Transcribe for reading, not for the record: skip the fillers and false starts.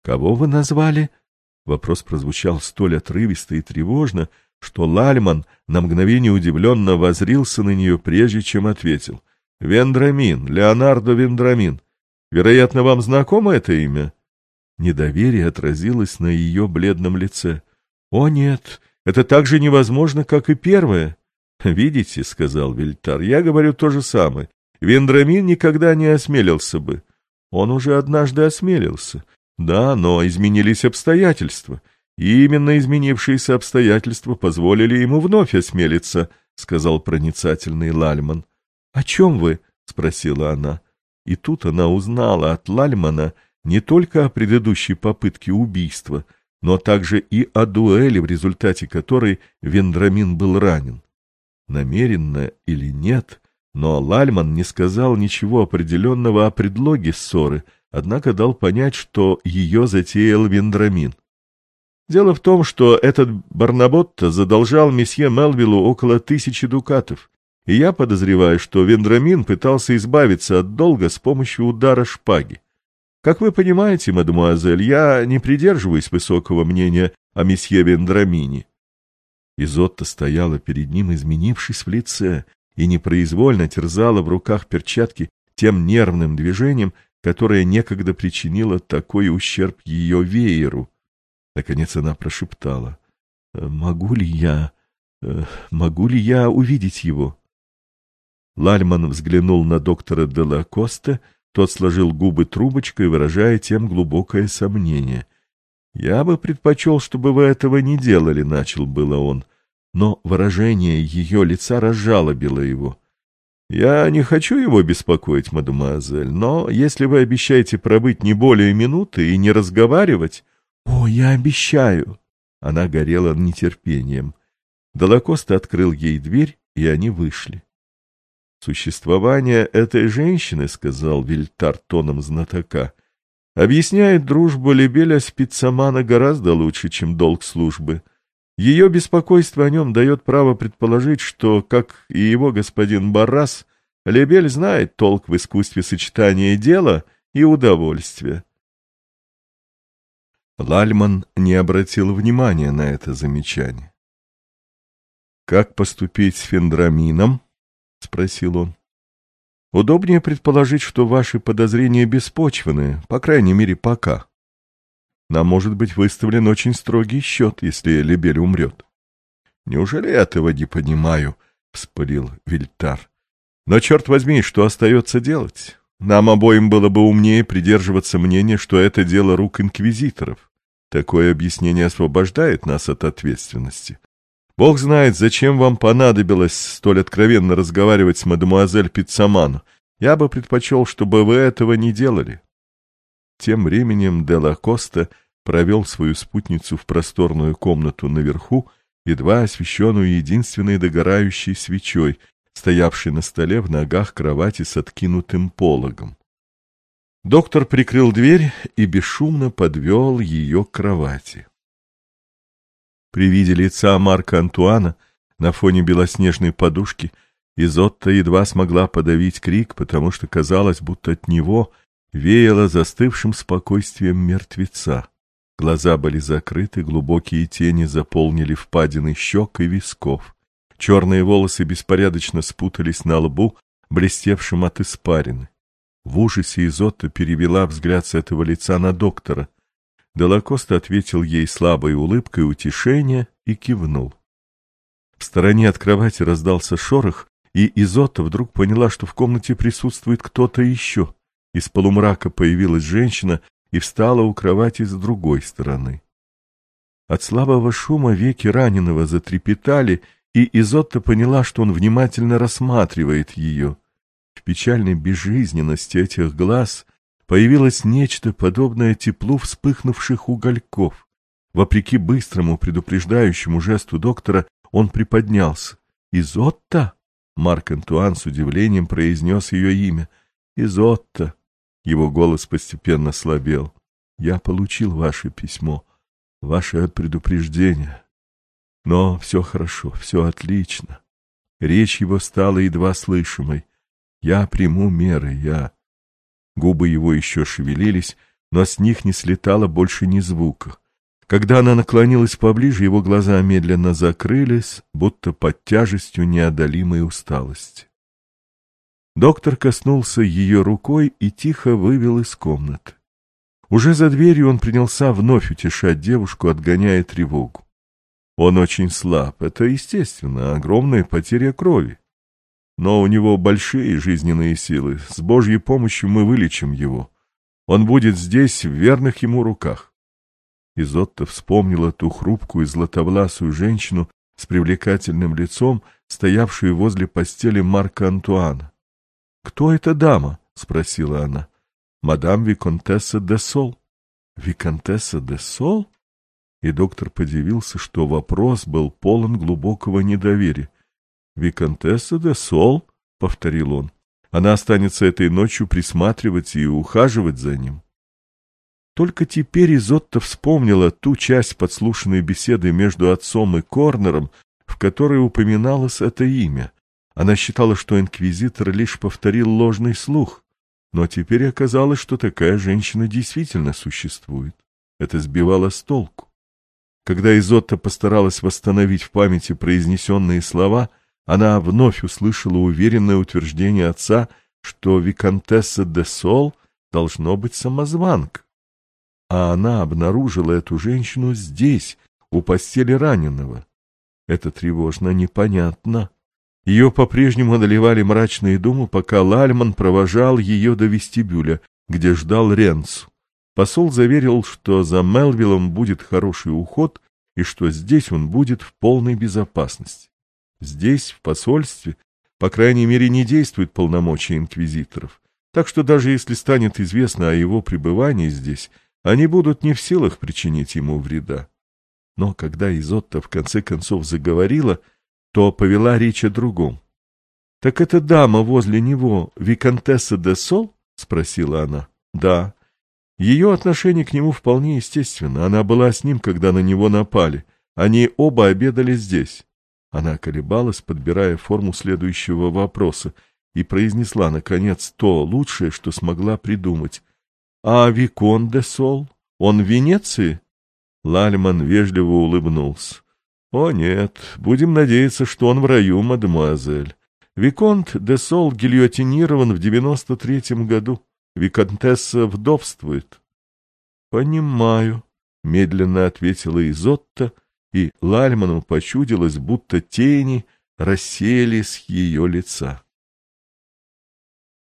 «Кого вы назвали?» Вопрос прозвучал столь отрывисто и тревожно, что Лальман на мгновение удивленно воззрился на нее, прежде чем ответил. «Вендрамин, Леонардо Вендрамин. Вероятно, вам знакомо это имя?» Недоверие отразилось на ее бледном лице. «О, нет, это так же невозможно, как и первое». «Видите, — сказал Вильтар, — я говорю то же самое. Вендрамин никогда не осмелился бы». «Он уже однажды осмелился. Да, но изменились обстоятельства. И именно изменившиеся обстоятельства позволили ему вновь осмелиться», — сказал проницательный Лальман. «О чем вы?» — спросила она. И тут она узнала от Лальмана не только о предыдущей попытке убийства, но также и о дуэли, в результате которой Вендрамин был ранен. Намеренно или нет, но Лальман не сказал ничего определенного о предлоге ссоры, однако дал понять, что ее затеял Вендрамин. Дело в том, что этот Барнаботто задолжал месье Мелвиллу около 1000 дукатов, и я подозреваю, что Вендрамин пытался избавиться от долга с помощью удара шпаги. Как вы понимаете, мадемуазель, я не придерживаюсь высокого мнения о месье Вендрамине». Изотта стояла перед ним, изменившись в лице, и непроизвольно терзала в руках перчатки тем нервным движением, которое некогда причинило такой ущерб ее вееру. Наконец она прошептала: «Могу ли я увидеть его?» Лальман взглянул на доктора де ла Коста, тот сложил губы трубочкой, выражая тем глубокое сомнение. «Я бы предпочел, чтобы вы этого не делали», — начал было он, но выражение ее лица разжалобило его. «Я не хочу его беспокоить, мадемуазель, но если вы обещаете пробыть не более минуты и не разговаривать...» «О, я обещаю!» Она горела нетерпением. Де ла Коста открыл ей дверь, и они вышли. «Существование этой женщины, — сказал Вильтар тоном знатока, — объясняет дружбу Лебеля с Пиццамана гораздо лучше, чем долг службы. Ее беспокойство о нем дает право предположить, что, как и его господин Баррас, Лебель знает толк в искусстве сочетания дела и удовольствия». Лальман не обратил внимания на это замечание. «Как поступить с Вендрамином?» — спросил он. «Удобнее предположить, что ваши подозрения беспочвенны, по крайней мере, пока. Нам может быть выставлен очень строгий счет, если Лебель умрет». «Неужели этого не понимаю?» — вспылил Вильтар. «Но, черт возьми, что остается делать? Нам обоим было бы умнее придерживаться мнения, что это дело рук инквизиторов. Такое объяснение освобождает нас от ответственности. Бог знает, зачем вам понадобилось столь откровенно разговаривать с мадемуазель Пиццаман. Я бы предпочел, чтобы вы этого не делали». Тем временем де ла Коста провел свою спутницу в просторную комнату наверху, едва освещенную единственной догорающей свечой, стоявшей на столе в ногах кровати с откинутым пологом. Доктор прикрыл дверь и бесшумно подвел ее к кровати. При виде лица Марка Антуана на фоне белоснежной подушки Изотта едва смогла подавить крик, потому что казалось, будто от него веяло застывшим спокойствием мертвеца. Глаза были закрыты, глубокие тени заполнили впадины щек и висков. Черные волосы беспорядочно спутались на лбу, блестевшем от испарины. В ужасе Изотта перевела взгляд с этого лица на доктора. Де ла Коста ответил ей слабой улыбкой утешения и кивнул. В стороне от кровати раздался шорох, и Изотта вдруг поняла, что в комнате присутствует кто-то еще. Из полумрака появилась женщина и встала у кровати с другой стороны. От слабого шума веки раненого затрепетали, и Изотта поняла, что он внимательно рассматривает ее. В печальной безжизненности этих глаз появилось нечто подобное теплу вспыхнувших угольков. Вопреки быстрому предупреждающему жесту доктора он приподнялся. «Изотта?» — Марк Антуан с удивлением произнес ее имя. «Изотта!» — его голос постепенно слабел. «Я получил ваше письмо, ваше предупреждение. Но все хорошо, все отлично». Речь его стала едва слышимой. «Я приму меры, я...» Губы его еще шевелились, но с них не слетало больше ни звука. Когда она наклонилась поближе, его глаза медленно закрылись, будто под тяжестью неодолимой усталости. Доктор коснулся ее рукой и тихо вывел из комнаты. Уже за дверью он принялся вновь утешать девушку, отгоняя тревогу. Он очень слаб, это естественно, огромная потеря крови. Но у него большие жизненные силы, с Божьей помощью мы вылечим его. Он будет здесь в верных ему руках. Изотта вспомнила ту хрупкую златовласую женщину с привлекательным лицом, стоявшую возле постели Марка Антуана. — Кто эта дама? — спросила она. — Мадам Виконтесса де Сол. — Виконтесса де Сол? И доктор подивился, что вопрос был полон глубокого недоверия. — Виконтесса де Сол, — повторил он. — Она останется этой ночью присматривать и ухаживать за ним. Только теперь Изотта вспомнила ту часть подслушанной беседы между отцом и Корнером, в которой упоминалось это имя. Она считала, что инквизитор лишь повторил ложный слух, но теперь оказалось, что такая женщина действительно существует. Это сбивало с толку. Когда Изотта постаралась восстановить в памяти произнесенные слова, она вновь услышала уверенное утверждение отца, что виконтесса де Сол должно быть самозванка. А она обнаружила эту женщину здесь, у постели раненого. Это тревожно, непонятно. Ее по-прежнему одолевали мрачные думы, пока Лальман провожал ее до вестибюля, где ждал Ренцу. Посол заверил, что за Мелвиллом будет хороший уход и что здесь он будет в полной безопасности. Здесь, в посольстве, по крайней мере, не действуют полномочия инквизиторов, так что даже если станет известно о его пребывании здесь, они будут не в силах причинить ему вреда. Но когда Изотта в конце концов заговорила, то повела речь о другом. — Так эта дама возле него, виконтесса де Сол? — спросила она. — Да. Ее отношение к нему вполне естественно. Она была с ним, когда на него напали. Они оба обедали здесь. Она колебалась, подбирая форму следующего вопроса, и произнесла, наконец, то лучшее, что смогла придумать. — А викон де Сол? Он в Венеции? Лальман вежливо улыбнулся. — О, нет, будем надеяться, что он в раю, мадемуазель. Виконт де Сол гильотинирован в 93-м году. Виконтесса вдовствует. — Понимаю, — медленно ответила Изотта, и Лальману почудилось, будто тени рассеялись с ее лица.